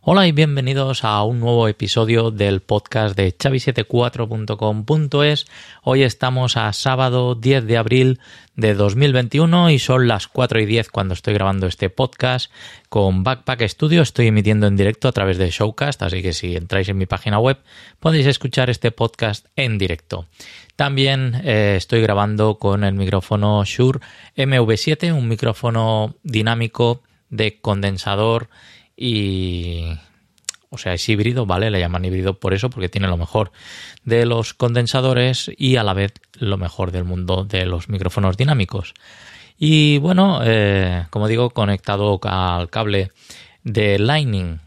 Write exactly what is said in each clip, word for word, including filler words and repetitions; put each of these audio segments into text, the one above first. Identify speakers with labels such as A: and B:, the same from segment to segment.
A: Hola y bienvenidos a un nuevo episodio del podcast de Xavi setenta y cuatro punto com punto es. Hoy estamos a sábado diez de abril de dos mil veintiuno y son las cuatro y diez cuando estoy grabando este podcast con Backpack Studio. Estoy emitiendo en directo a través de Showcast, así que si entráis en mi página web podéis escuchar este podcast en directo. También eh, estoy grabando con el micrófono Shure eme ve siete, un micrófono dinámico de condensador y, o sea, es híbrido, ¿vale? Le llaman híbrido por eso, porque tiene lo mejor de los condensadores y a la vez lo mejor del mundo de los micrófonos dinámicos. Y bueno, eh, como digo, conectado al cable de Lightning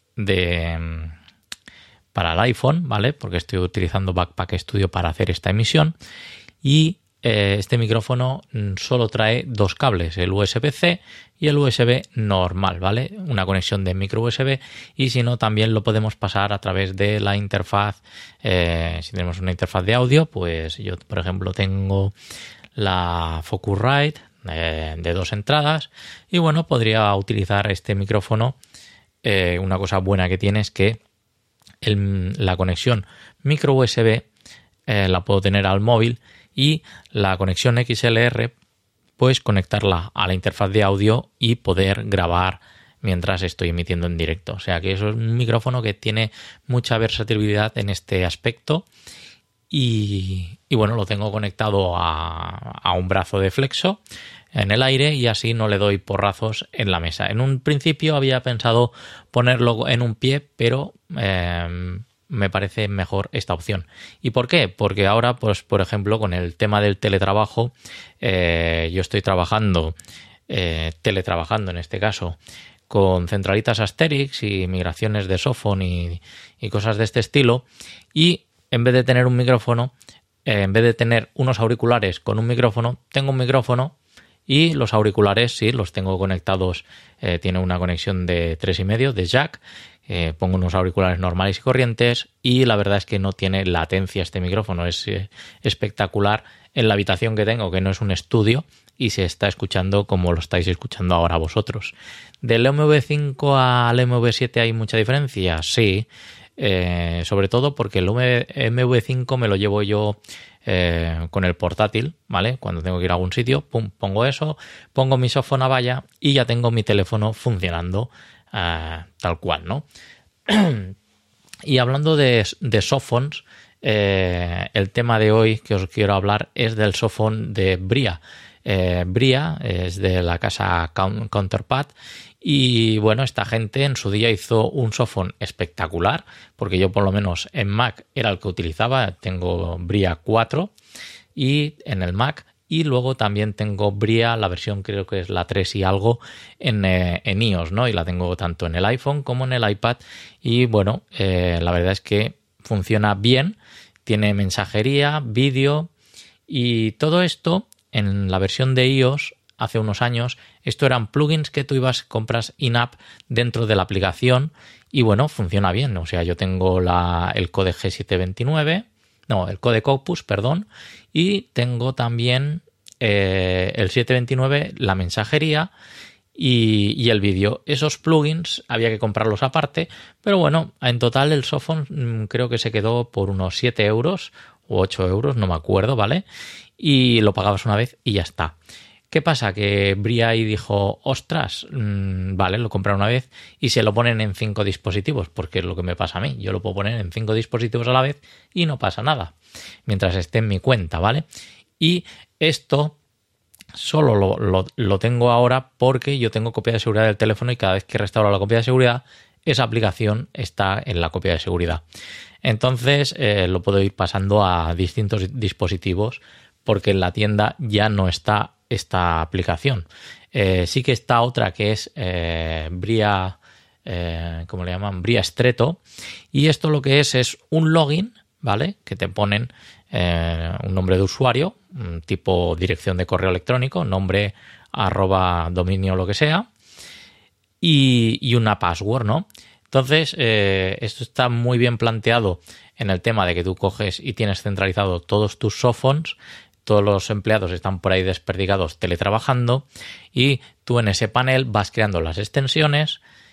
A: de, para el iPhone, ¿vale? Porque estoy utilizando Backpack Studio para hacer esta emisión y Eh, este micrófono solo trae dos cables, el U S B-C y el U S B normal, ¿vale? Una conexión de micro U S B y si no también lo podemos pasar a través de la interfaz. Eh, si tenemos una interfaz de audio, pues yo por ejemplo tengo la Focusrite eh, de dos entradas y bueno, podría utilizar este micrófono. Eh, una cosa buena que tiene es que el, la conexión micro U S B eh, la puedo tener al móvil y la conexión X L R pues conectarla a la interfaz de audio y poder grabar mientras estoy emitiendo en directo. O sea que eso es un micrófono que tiene mucha versatilidad en este aspecto y, y bueno, lo tengo conectado a, a un brazo de flexo en el aire y así no le doy porrazos en la mesa. En un principio había pensado ponerlo en un pie, pero eh, me parece mejor esta opción. ¿Y por qué? Porque ahora, pues por ejemplo, con el tema del teletrabajo, eh, yo estoy trabajando, eh, teletrabajando en este caso, con centralitas Asterix y migraciones de Sophon y, y cosas de este estilo, y en vez de tener un micrófono, eh, en vez de tener unos auriculares con un micrófono, tengo un micrófono y los auriculares sí, los tengo conectados, eh, tiene una conexión de tres y medio de jack. Eh, pongo unos auriculares normales y corrientes y la verdad es que no tiene latencia este micrófono, es eh, espectacular en la habitación que tengo, que no es un estudio y se está escuchando como lo estáis escuchando ahora vosotros. ¿Del eme ve cinco al eme ve siete hay mucha diferencia? Sí, eh, sobre todo porque el eme ve cinco me lo llevo yo eh, con el portátil, ¿vale? Cuando tengo que ir a algún sitio, pum, pongo eso, pongo mi Sophon a valla y ya tengo mi teléfono funcionando Uh, tal cual, ¿no? Y hablando de, de Sophons, eh, el tema de hoy que os quiero hablar es del Sophon de Bria. Eh, Bria es de la casa Counterpart y bueno, esta gente en su día hizo un Sophon espectacular, porque yo por lo menos en Mac era el que utilizaba, tengo Bria cuatro y en el Mac. Y luego también tengo Bria, la versión creo que es la tres y algo, en, eh, en iOS, ¿no? Y la tengo tanto en el iPhone como en el iPad. Y bueno, eh, la verdad es que funciona bien. Tiene mensajería, vídeo y todo esto en la versión de iOS hace unos años. Esto eran plugins que tú ibas, compras in-app dentro de la aplicación y bueno, funciona bien. O sea, yo tengo la, el codec ge setecientos veintinueve... No, el codec Opus, perdón, y tengo también eh, el setecientos veintinueve, la mensajería y, y el vídeo. Esos plugins había que comprarlos aparte, pero bueno, en total el Sophon mmm, creo que se quedó por unos siete euros o ocho euros, no me acuerdo, ¿vale? Y lo pagabas una vez y ya está. ¿Qué pasa? Que Bria ahí dijo, ostras, mmm, vale, lo compraron una vez y se lo ponen en cinco dispositivos, porque es lo que me pasa a mí. Yo lo puedo poner en cinco dispositivos a la vez y no pasa nada, mientras esté en mi cuenta, ¿vale? Y esto solo lo, lo, lo tengo ahora porque yo tengo copia de seguridad del teléfono y cada vez que restauro la copia de seguridad, esa aplicación está en la copia de seguridad. Entonces eh, lo puedo ir pasando a distintos dispositivos porque en la tienda ya no está esta aplicación. Eh, sí que está otra que es eh, Bria, eh, ¿cómo le llaman? Bria Stretto. Y esto lo que es es un login, ¿vale? Que te ponen eh, un nombre de usuario, un tipo dirección de correo electrónico, nombre, arroba, dominio, lo que sea, y, y una password, ¿no? Entonces, eh, esto está muy bien planteado en el tema de que tú coges y tienes centralizado todos tus Sophons. Todos los empleados están por ahí desperdigados teletrabajando y tú en ese panel vas creando las extensiones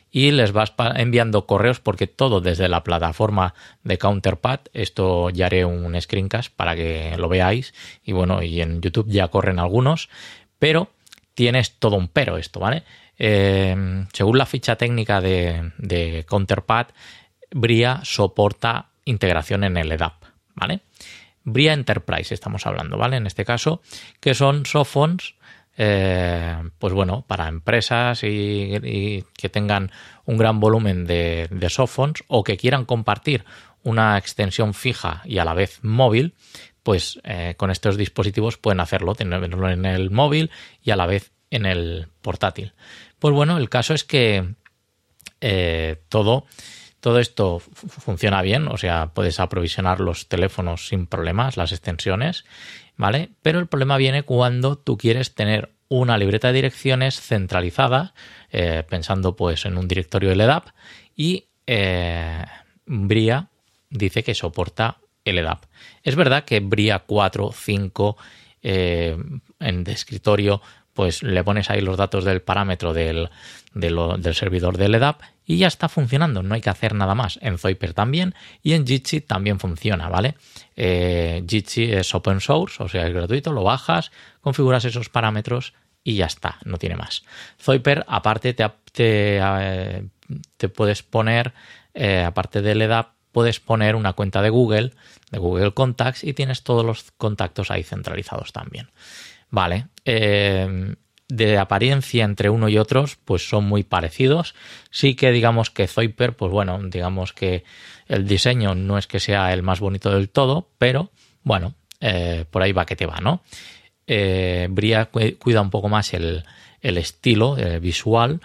A: y les vas enviando correos porque todo desde la plataforma de Counterpart. Esto ya haré un screencast para que lo veáis y bueno, y en YouTube ya corren algunos, pero tienes todo un pero esto, ¿vale? Eh, según la ficha técnica de, de Counterpart, Bria soporta integración en el E D A P, ¿vale? Bria Enterprise estamos hablando, ¿vale? En este caso, que son softphones, eh, pues bueno, para empresas y, y que tengan un gran volumen de, de softphones o que quieran compartir una extensión fija y a la vez móvil, pues eh, con estos dispositivos pueden hacerlo, tenerlo en el móvil y a la vez en el portátil. Pues bueno, el caso es que eh, todo... Todo esto funciona bien, o sea, puedes aprovisionar los teléfonos sin problemas, las extensiones, ¿vale? Pero el problema viene cuando tú quieres tener una libreta de direcciones centralizada, eh, pensando pues en un directorio del E D A P, y eh, Bria dice que soporta el E D A P. Es verdad que Bria cuatro, cinco eh, en de escritorio, pues le pones ahí los datos del parámetro del, de lo, del servidor del E D A P y ya está funcionando, no hay que hacer nada más. En Zoiper también y en Jitsi también funciona, ¿vale? Eh, Jitsi es open source, o sea, es gratuito, lo bajas, configuras esos parámetros y ya está, no tiene más. Zoiper, aparte, te, te, eh, te puedes poner, eh, aparte del E D A P, puedes poner una cuenta de Google, de Google Contacts, y tienes todos los contactos ahí centralizados también. Vale, eh, de apariencia entre uno y otros pues son muy parecidos. Sí que digamos que Zoiper, pues bueno, digamos que el diseño no es que sea el más bonito del todo, pero bueno, eh, por ahí va que te va, ¿no? Eh, Bria cuida un poco más el, el estilo el visual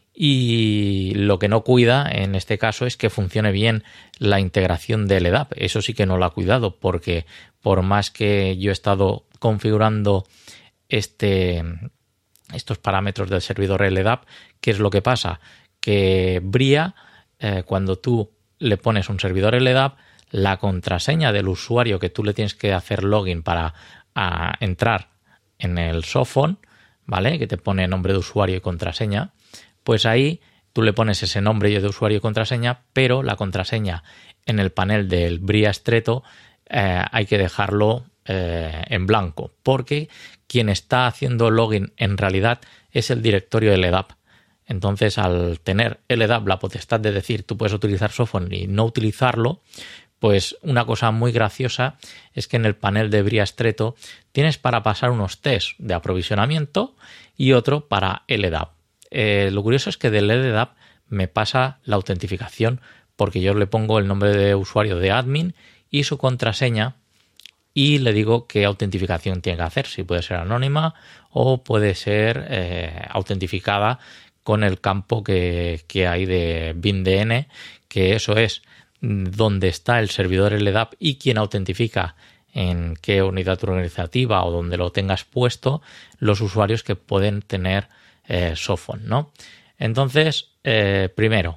A: y lo que no cuida en este caso es que funcione bien la integración del E D A P. Eso sí que no lo ha cuidado porque por más que yo he estado configurando este... estos parámetros del servidor L D A P, ¿qué es lo que pasa? Que Bria, eh, cuando tú le pones un servidor L D A P, la contraseña del usuario que tú le tienes que hacer login para a, entrar en el softphone, ¿vale? Que te pone nombre de usuario y contraseña, pues ahí tú le pones ese nombre de usuario y contraseña, pero la contraseña en el panel del Bria Estreto eh, hay que dejarlo eh, en blanco, porque quien está haciendo login en realidad es el directorio L D A P. Entonces, al tener L D A P la potestad de decir tú puedes utilizar softphone y no utilizarlo, pues una cosa muy graciosa es que en el panel de Bria Estreto tienes para pasar unos test de aprovisionamiento y otro para L D A P. Eh, lo curioso es que del L D A P me pasa la autentificación porque yo le pongo el nombre de usuario de admin y su contraseña y le digo qué autentificación tiene que hacer, si puede ser anónima o puede ser eh, autentificada con el campo que, que hay de B I N D N, que eso es donde está el servidor L D A P y quien autentifica en qué unidad organizativa o donde lo tengas puesto los usuarios que pueden tener eh, softphone, ¿no? Entonces, eh, primero,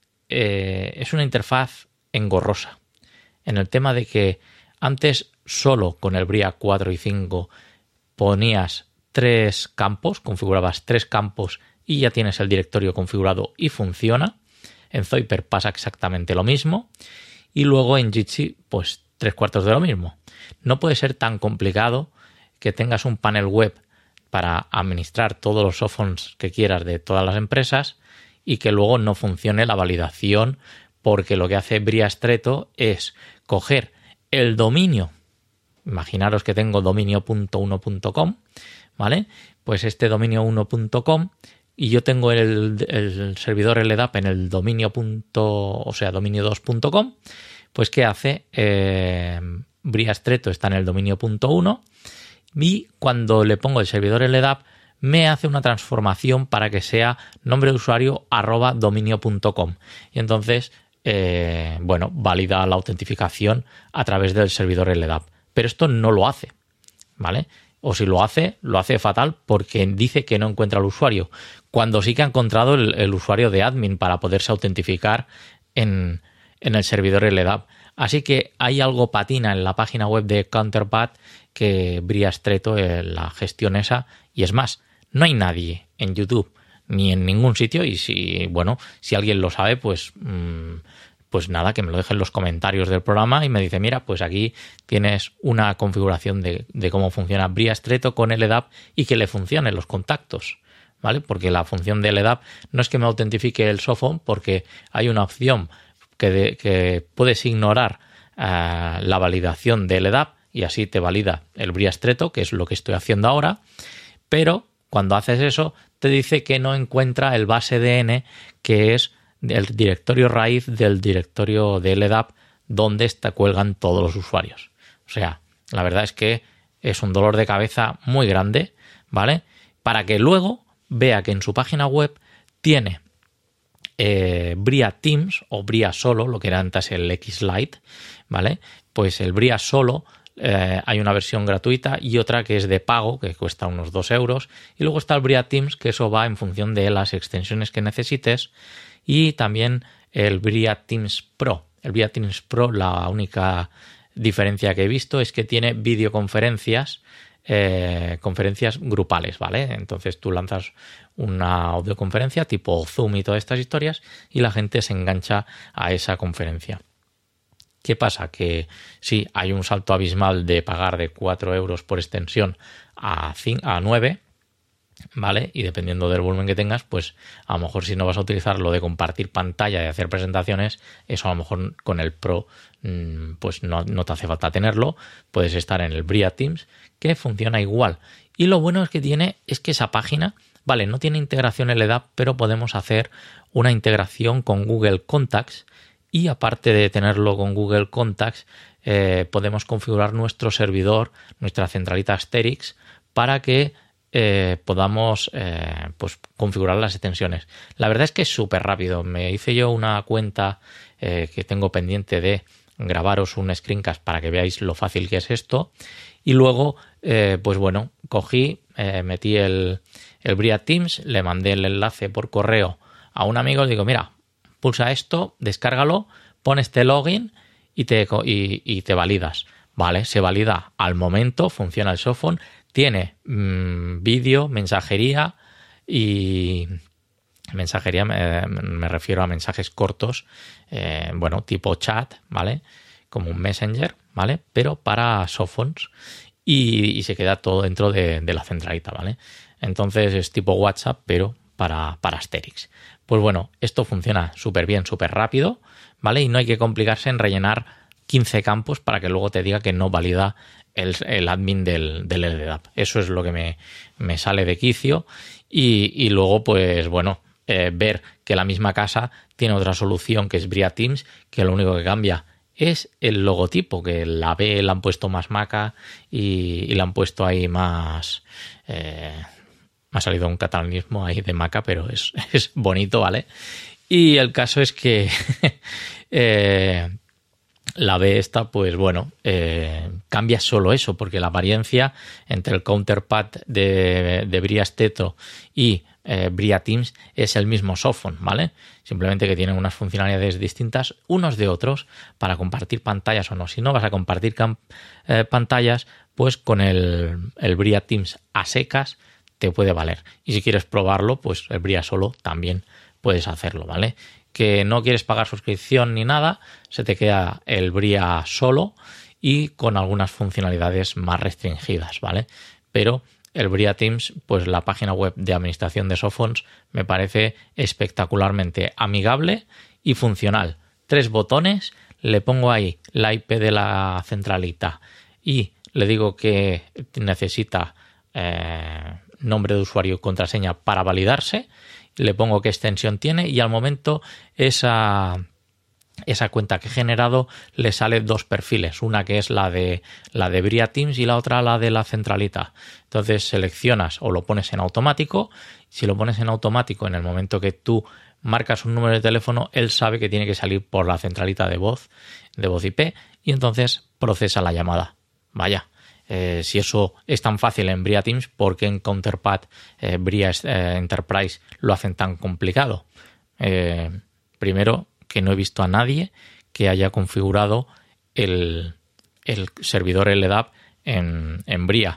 A: eh, es una interfaz engorrosa en el tema de que antes solo con el Bria cuatro y cinco ponías tres campos, configurabas tres campos y ya tienes el directorio configurado y funciona. En Zoiper pasa exactamente lo mismo y luego en Jitsi pues tres cuartos de lo mismo. No puede ser tan complicado que tengas un panel web para administrar todos los softphones que quieras de todas las empresas y que luego no funcione la validación, porque lo que hace Bria Estreto es coger el dominio. Imaginaros que tengo dominio punto uno punto com, ¿vale? Pues este dominio uno punto com y yo tengo el, el servidor L D A P en el dominio punto, o sea, dominio dos punto com, pues ¿qué hace? Eh, Bria Estreto está en el dominio punto uno y cuando le pongo el servidor L D A P me hace una transformación para que sea nombre de usuario arroba dominio punto com y entonces eh, bueno, valida la autentificación a través del servidor L D A P. Pero esto no lo hace, ¿vale? O si lo hace, lo hace fatal porque dice que no encuentra al usuario, cuando sí que ha encontrado el, el usuario de admin para poderse autentificar en, en el servidor L D A P. Así que hay algo patina en la página web de Counterpart que Bria Estreto eh, la gestión esa. Y es más, no hay nadie en YouTube ni en ningún sitio. Y si, bueno, si alguien lo sabe, pues, mmm, pues nada, que me lo deje en los comentarios del programa y me dice, mira, pues aquí tienes una configuración de, de cómo funciona BriaStreto con L D A P y que le funcionen los contactos, ¿vale? Porque la función de L D A P no es que me autentifique el softphone, porque hay una opción que, de, que puedes ignorar uh, la validación de L D A P y así te valida el BriaStreto, que es lo que estoy haciendo ahora, pero cuando haces eso te dice que no encuentra el base D N, que es el directorio raíz del directorio de L D A P donde está, cuelgan todos los usuarios. O sea, la verdad es que es un dolor de cabeza muy grande, ¿vale? Para que luego vea que en su página web tiene eh, Bria Teams o Bria Solo, lo que era antes el X Lite, ¿vale? Pues el Bria Solo eh, hay una versión gratuita y otra que es de pago, que cuesta unos dos euros. Y luego está el Bria Teams, que eso va en función de las extensiones que necesites. Y también el Bria Teams Pro. El Bria Teams Pro, la única diferencia que he visto es que tiene videoconferencias, eh, conferencias grupales, ¿vale? Entonces tú lanzas una audioconferencia tipo Zoom y todas estas historias y la gente se engancha a esa conferencia. ¿Qué pasa? Que sí, hay un salto abismal de pagar de cuatro euros por extensión a, a nueve, ¿vale? Y dependiendo del volumen que tengas, pues a lo mejor si no vas a utilizar lo de compartir pantalla y hacer presentaciones, eso a lo mejor con el Pro pues no, no te hace falta tenerlo. Puedes estar en el Bria Teams, que funciona igual. Y lo bueno es que tiene es que esa página, vale, no tiene integración L D A P, pero podemos hacer una integración con Google Contacts y aparte de tenerlo con Google Contacts, eh, podemos configurar nuestro servidor, nuestra centralita Asterix, para que Eh, podamos eh, pues configurar las extensiones. La verdad es que es súper rápido. Me hice yo una cuenta eh, que tengo pendiente de grabaros un screencast para que veáis lo fácil que es esto. Y luego, eh, pues bueno, cogí, eh, metí el, el Bria Teams, le mandé el enlace por correo a un amigo, le digo, mira, pulsa esto, descárgalo, pon este login y te, y, y te validas. Vale, se valida al momento, funciona el softphone. Tiene mmm, vídeo, mensajería y mensajería me, me refiero a mensajes cortos, eh, bueno, tipo chat, ¿vale? Como un Messenger, ¿vale? Pero para softphones y, y se queda todo dentro de, de la centralita, ¿vale? Entonces es tipo WhatsApp, pero para, para Asterix. Pues bueno, esto funciona súper bien, súper rápido, ¿vale? Y no hay que complicarse en rellenar quince campos para que luego te diga que no valida el, el admin del, del L D A P. Eso es lo que me, me sale de quicio y, y luego pues bueno, eh, ver que la misma casa tiene otra solución que es Bria Teams, que lo único que cambia es el logotipo, que la B la han puesto más maca y, y la han puesto ahí más... Eh, me ha salido un catalanismo ahí de maca, pero es, es bonito, ¿vale? Y el caso es que... eh, la B esta, pues bueno, eh, cambia solo eso, porque la apariencia entre el counterpart de, de BriaStreto y eh, Bria Teams es el mismo softphone, ¿vale? Simplemente que tienen unas funcionalidades distintas unos de otros para compartir pantallas o no. Si no vas a compartir eh, pantallas, pues con el, el Bria Teams a secas te puede valer. Y si quieres probarlo, pues el Bria Solo también puedes hacerlo, ¿vale? Que no quieres pagar suscripción ni nada, se te queda el Bria Solo y con algunas funcionalidades más restringidas, ¿vale? Pero el Bria Teams, pues la página web de administración de softphones me parece espectacularmente amigable y funcional. Tres botones, le pongo ahí la I P de la centralita y le digo que necesita eh, nombre de usuario y contraseña para validarse. Le pongo qué extensión tiene y al momento esa, esa cuenta que he generado le sale dos perfiles, una que es la de la de Bria Teams y la otra la de la centralita. Entonces seleccionas o lo pones en automático. Si lo pones en automático, en el momento que tú marcas un número de teléfono, él sabe que tiene que salir por la centralita de voz, de voz I P, y entonces procesa la llamada. Vaya. Eh, si eso es tan fácil en Bria Teams, ¿por qué en Counterpart eh, Bria eh, Enterprise lo hacen tan complicado? Eh, primero, que no he visto a nadie que haya configurado el, el servidor L D A P en, en Bria.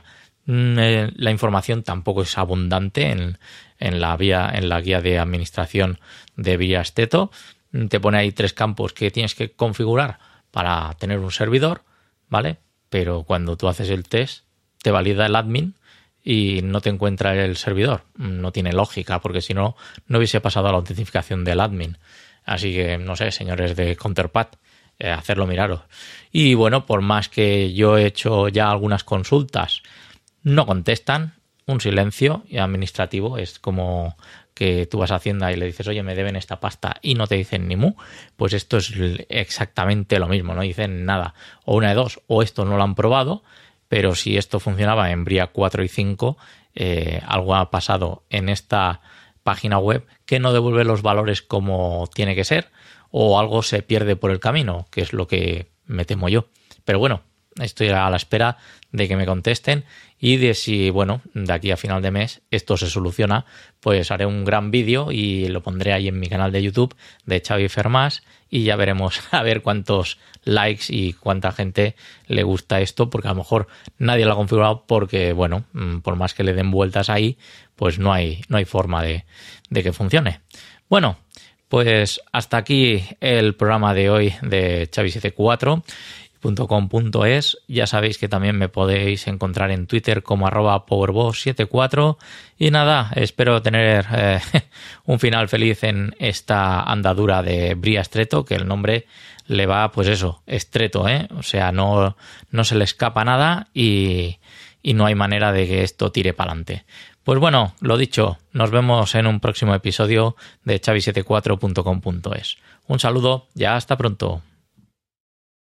A: La información tampoco es abundante en, en, la vía, en la guía de administración de Briasteto. Te pone ahí tres campos que tienes que configurar para tener un servidor, ¿vale? Pero cuando tú haces el test, te valida el admin y no te encuentra el servidor. No tiene lógica, porque si no, no hubiese pasado a la autentificación del admin. Así que, no sé, señores de Counterpad, eh, hacerlo miraros. Y bueno, por más que yo he hecho ya algunas consultas, no contestan, un silencio administrativo. Es como que tú vas a Hacienda y le dices, oye, me deben esta pasta, y no te dicen ni mu. Pues esto es exactamente lo mismo, no dicen nada. O una de dos, o esto no lo han probado, pero si esto funcionaba en Bria cuatro y cinco, eh, algo ha pasado en esta página web que no devuelve los valores como tiene que ser, o algo se pierde por el camino, que es lo que me temo yo. Pero bueno, estoy a la espera de que me contesten y de si, bueno, de aquí a final de mes esto se soluciona, pues haré un gran vídeo y lo pondré ahí en mi canal de YouTube de Xavi Fermás y ya veremos a ver cuántos likes y cuánta gente le gusta esto, porque a lo mejor nadie lo ha configurado porque, bueno, por más que le den vueltas ahí, pues no hay, no hay forma de, de que funcione. Bueno, pues hasta aquí el programa de hoy de Xavi setenta y cuatro punto com punto es. Ya sabéis que también me podéis encontrar en Twitter como arroba powerboss setenta y cuatro. Y nada, espero tener eh, un final feliz en esta andadura de Briasteto, que el nombre le va, pues eso, estreto, ¿eh? O sea, no, no se le escapa nada y, y no hay manera de que esto tire para adelante. Pues bueno, lo dicho, nos vemos en un próximo episodio de Xavi setenta y cuatro punto com punto es. Un saludo y hasta pronto.